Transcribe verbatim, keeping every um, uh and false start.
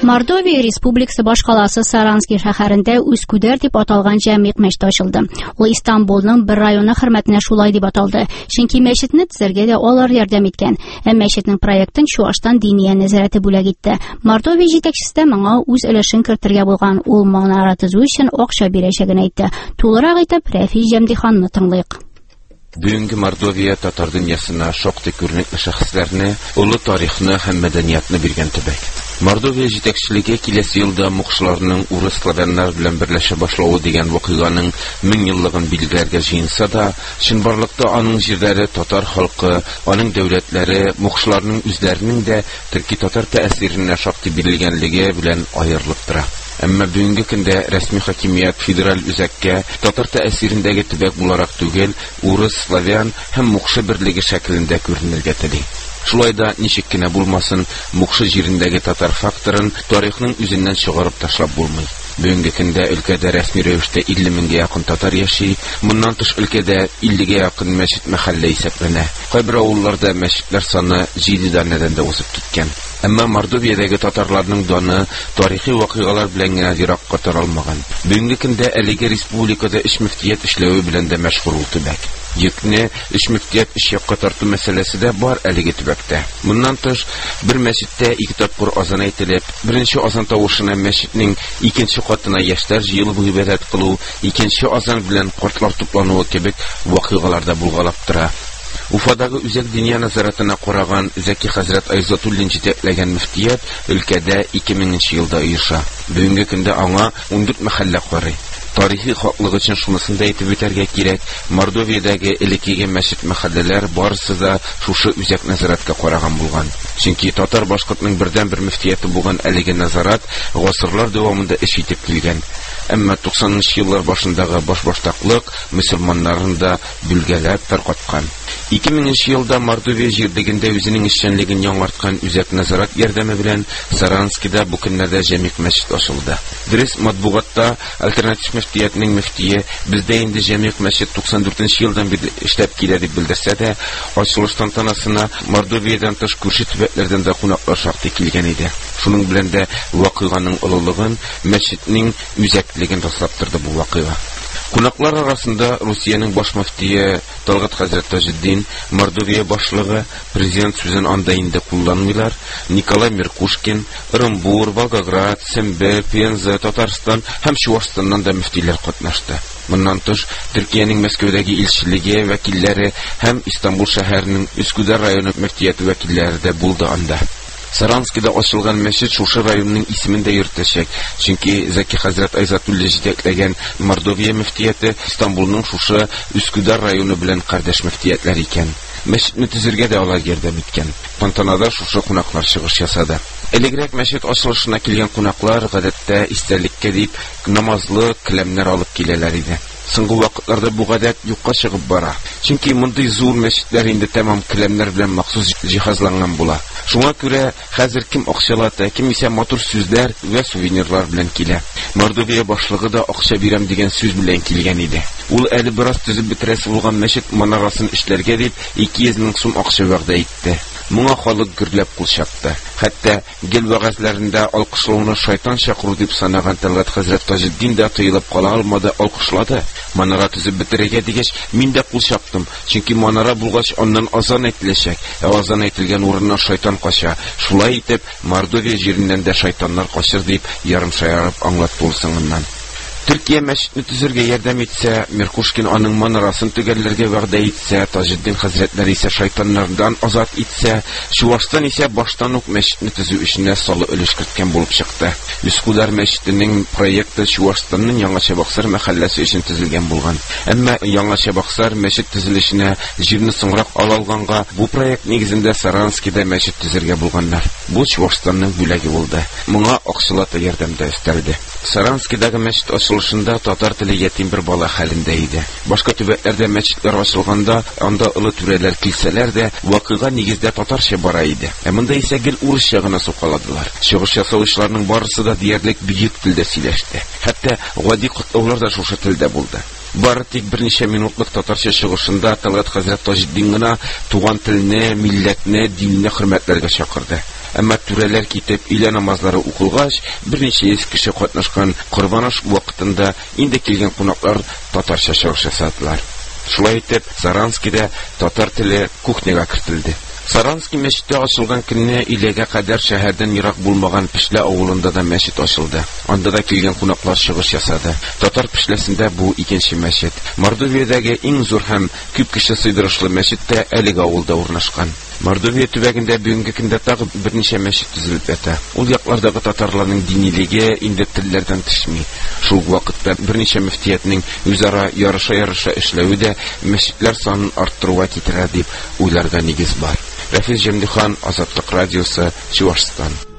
Мордовия Республикасы башкаласы Саранский шәһәрендә Үскүдәр дип аталган җәмгыять мәчете ачылды. Ул Истанбулның бер районы хөрмәтенә шулай дип аталды. Чөнки мәчетне төзергә дә алар ярдәм иткән. Ә мәчетнең проектын Чуаштан Диния нәзарәте бүләк итте. Мордовия җитәкчесе моңа үз өлешен кертергә булган. Ул манара төзү өчен акча бирәчәген әйтте. Тулырак итеп Рәфи Җәмдиханны тыңлыйк. Бүгенге Мордовия татар дөньясына шактый күренекле шәхесләрне, улы тарихны һәм мәдәниятны биргән төбәк. Мордовия җитәкчелеге киләсе елда мукшларның урыс славяннар белән берләшә башлавы дигән вакыйганың мең еллыгын билгеләргә җыенса да, чынбарлыкта аның җирләре татар халкы, аның дәүләтләре мукшларның үзләренең дә төрки-татар тәэсиренә шактый бирелгәнлеге белән аерылып тора. Әмма бүгенге көндә рәсми хакимият федераль үзәккә татар тәэсирендәге төбәк буларак түгел, урыс, славян һәм мукшы берлеге шәкелендә күренергә тели. Шулай да ничек кенә булмасын, мукшы җирендәге татар факторын тарихның үзеннән чыгарып ташлап булмый. Бүгенге көндә өлкәдә рәсми рәвештә илле меңгә якын татар яши, моннан тыш өлкәдә иллегә якын мәчет мәхәллә исәпләнә. Кайбер авылларда мәчетләр саны җиде данәдән дә узып киткән. Әмма Мордовиядәге татарларның даны тарихи вакыйгалар белән генә еракка таралмаган. Бүгенге көндә әлеге республикада эш мөфтият эшләве белән дә мәшгуль ул төбәк. Йөкне эш мөфтият эш якка тарту мәсьәләсе дә бар әлеге төбәктә. Моннан тыш бер мәчеттә ике тапкыр азан әйтелеп, беренче азан тавышына мәчетнең икенче катына яшьләр җыелып гыйбадәт кылу, икенче азан белән картлар туплануы кебек вакыйгалар да булгалап тора. Уфадагы үзәк диния назаратына караган Зәки хәзрәт Айзатуллин җитәкләгән мөфтият өлкәдә ике меңенче елда оеша. Бүгенге көндә аңа ун дүрт мәхәллә карый. Тарихи хаклык өчен шунысын да әйтеп үтәргә кирәк. Мордовиядәге элеккеге мәчет мәхәлләләр барысы да шушы үзәк назаратка караган булган. Чөнки татар башкортның бердән-бер мөфтияте булган әлеге назарат гасырлар дәвамында эш итеп килгән. Әмма туксанынчы еллар башындагы башбаштаклык мөселманнарын да бүлгәләп таркаткан. ике меңенче елда Мордовия җирлегендә үзенең эшчәнлеген яңарткан үзәк назарат ярдәме белән Саранскида бу көннәрдә җәмгыять мәчет ачылды. Дөрес матбугатта альтернатив мөфтиятның мөфтие бездә инде җәмгыять мәчет туксан дүртенче елдан бирле эшләп килә дип белдерсә дә, ачылыш тантанасына Мордовиядән тыш күрше төбәкләрдән дә кунаклар шактый килгән иде. Шуның белән дә вакыйганың олылыгын, мәчетнең үзәклеген раслап торды бу вакыйга. Кунаклар арасында Русиянең баш мөфтие Талгат хәзрәт Таҗетдин, Мордовия башлыгы, президент сүзен анда инде кулланмыйлар, Николай Меркушкин, Оренбур, Волгоград, Сембер, Пенза, Татарстан һәм Чуашстаннан да мөфтиләр катнашты. Моннан тыш Төркиянең Мәскәүдәге илчелеге вәкилләре һәм Истанбул шәһәренең Үскүдәр районы мөфтияте вәкилләре дә булды анда. Саранскида ачылган мәчет шушы районның исемен дә йөртәчәк, чөнки Зәки хәзрәт Айзатуллин җитәкләгән Мордовия мөфтияте Истанбулның шушы Үскүдәр районы белән кардәш мөфтиятләр икән. Мәчетне төзергә дә алар ярдәм иткән. Тантанада шушы кунаклар чыгыш ясады. Элегрәк мәчет ачылышына килгән кунаклар гадәттә истәлеккә дип намазлы киләмнәр алып киләләр иде. Соңгы вакытларда бу гадәт юкка чыгып бара. Чөнки мондый зур мәчетләр инде тәмам киләмнәр белән махсус җиһазланган була. Шуңа күрә хәзер кем акчалата, кем исә матур сүзләр вә сувенирлар белән килә. Мордовия башлыгы да акча бирәм дигән сүз белән килгән иде. Ул әле бераз төзеп бетерәсе булган мәчет манарасын эшләргә дип ике йөз мең сум акча вәгъдә итте. Моңа халык гөрләп кул чапты. Хәтта гел вәгазьләрендә алкышлауны шайтан чакыру дип санаган Талгат хәзрәт Таҗетдин дә тыелып кала алмады, алкышлады. Манара төзеп бетерергә дигәч, мин дә кул чаптым. Чөнки манара булгач аннан азан әйтеләчәк. Ә азан әйтелгән урыннан шайтан кача. Шулай итеп, Мордовия җиреннән дә шайтаннар качыр дип ярым шаярып аңлатты ул соңыннан. Төркия мәчетне төзергә ярдәм итсә, Меркушкин аның манарасын төгәлләргә вәгъдә итсә, Таҗетдин хәзрәтләре исә шайтаннардан азат итсә, Чуашстан исә баштан ук мәчетне төзү эшенә салы өлеш керткән булып чыкты. Үскүдәр мәчетенең проекты Чуашстанның Яңачабаксар мәхәлләсе өчен төзелгән булган. Әмма Яңачабаксар мәчет төзелешенә җирне соңрак ала алганга, бу проект нигезендә Саранскида мәчет төзергә булганнар. Бу Чуашстанның бүләге булды. Моңа акчалата ярдәм дә өстәлде. Саранскидагы мәчет ачылышында татар теле ятим бер бала хәлендә иде. Башка төбәкләрдә мәчетләр ачылганда, анда олы түрәләр килсәләр дә, вакыйга нигездә татарча бара иде. Ә монда исә гел урысча гына сукаладылар. Чыгыш ясаучыларның барысы да диярлек бөек телдә сөйләште. Хәтта гади котлаулар да шушы телдә булды. Бары тик берничә минутлык татарча чыгышында Талгат хәзрәт Таҗетдин гына туган телне, милләтне, динне хөрмәтләргә чакырды. әмма түрәләр китеп, илә намазлары укылгач, берничә йөз кеше катнашкан Корбан аш вакытында инде килгән кунаклар татарча чыгыш ясадылар. Шулай итеп, Саранскида татар теле кухняга кертелде. Саранский мәчете ачылган көнне Иләгә кадәр шәһәрдән ерак булмаган Пешлә авылында да мәчет ачылды. Анда да килгән кунаклар чыгыш ясады. Татар Пешләсендә бу икенче мәчет. Мордовиядәге иң зур һәм күп кеше сыйдырышлы мәчет тә әлеге авылда урнашкан. Мордовия төбәгендә бүгенге көндә тагы берничә мәчет төзелеп ята. Ул яклардагы татарларның динилеге инде телләрдән төшми. Шул вакытта берничә мөфтиятның үзара ярыша-ярыша эшләве дә мәчетләр санын арттыруга китерә дип уйларга нигез бар. Рафис Җәмдихан, Азатлык радиосы, Чувашстан.